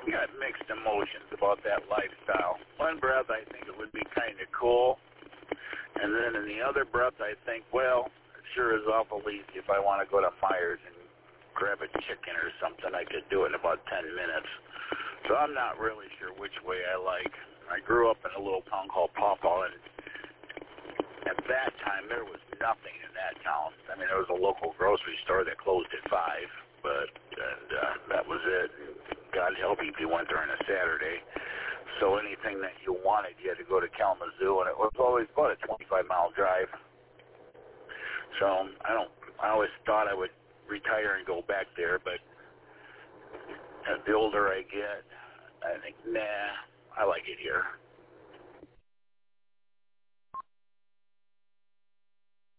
got mixed emotions about that lifestyle. One breath, I think it would be kind of cool. And then in the other breath, I think, well, it sure is awful easy. If I want to go to Myers and grab a chicken or something, I could do it in about 10 minutes. So I'm not really sure which way I like. I grew up in a little town called Pawpaw, and at that time, there was nothing in that town. I mean, there was a local grocery store that closed at 5, but that was it. God help you if you went there on a Saturday. So anything that you wanted, you had to go to Kalamazoo, and it was always about a 25-mile drive. So I always thought I would retire and go back there, but as the older I get, I think, nah, I like it here.